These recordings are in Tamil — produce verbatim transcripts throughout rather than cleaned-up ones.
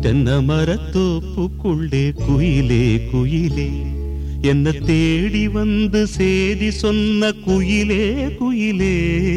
தென்னை மரத்தோப்புக்குள்ளே குயிலே குயிலே என்ன தேடி வந்து சேதி சொன்ன குயிலே குயிலே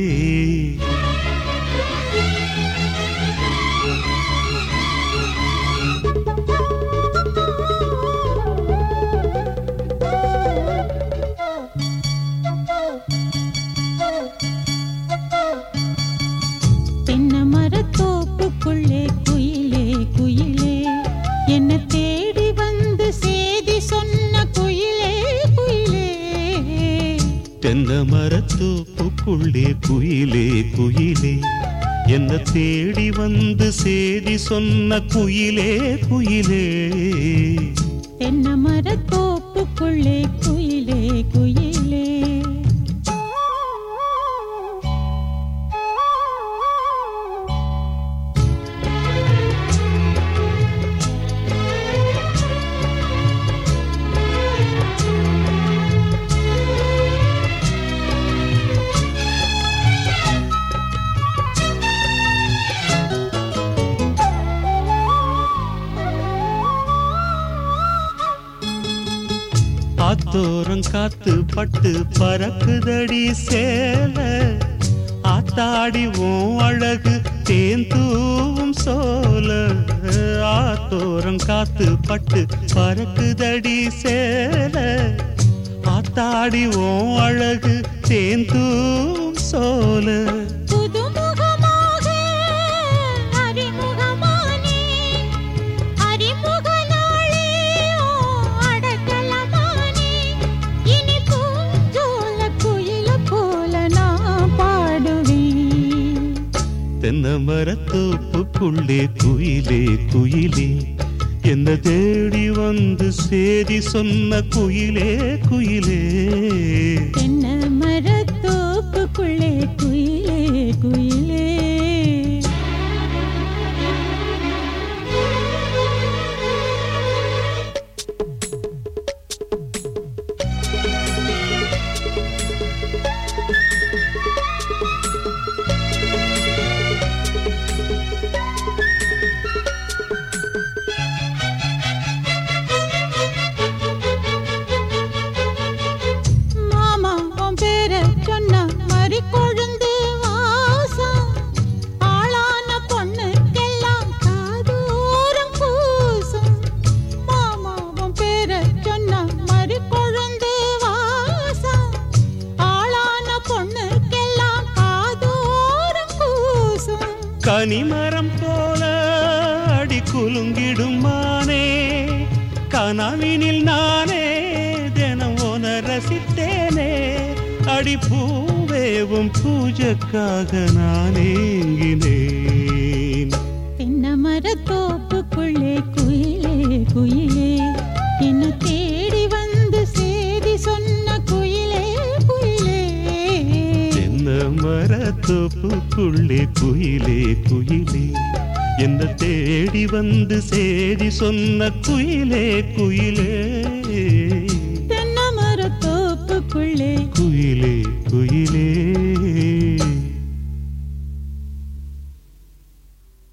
தென்னை மரத்தோப்புக்குள்ளே குயிலே குயிலே என்ன தேடி வந்து சேதி சொன்ன குயிலே குயிலே தென்னை மரத்தோப்புக்குள்ளே குயிலே குயிலே என்ன தேடி வந்து சேதி சொன்ன குயிலே குயிலே தென்னை மரத்தோப்புக்குள்ளே குயிலே குயிலே ஆத்தோரம் காத்து பட்டு பறக்குதடி சேல ஆத்தாடி ஓம் அழகு தேந்தூவும் சோல ஆத்தோரம் காத்து பட்டு பறக்குதடி சேல ஆத்தாடி ஓம் அழகு தேந்தூவும் சோல தென்னை மரத்தோப்புக்குள்ளே குயிலே குயிலே என்ன தேடி வந்து சேதி சொன்ன குயிலே குயிலே தென்னை மரத்தோப்புக்குள்ளே குயிலே குயிலே கனிமரம் போல அடி குலுங்கிடும் மானே கனவினில் நானே தினம் உன ரசித்தேனே அடி பூவேவும் பூஜைக்காக நான் ஏங்கினேன் தென்னை மரத்தோப்புக்குள்ளே குயிலே குயிலே என்ன தேடி வந்து சேதி சொன்ன குயிலே குயிலே தென்னை மரத்தோப்புக்குள்ளே குயிலே குயிலே என்ன தேடி வந்து சேதி சொன்ன குயிலே குயிலே தென்னை மரத்தோப்புக்குள்ளே குயிலே குயிலே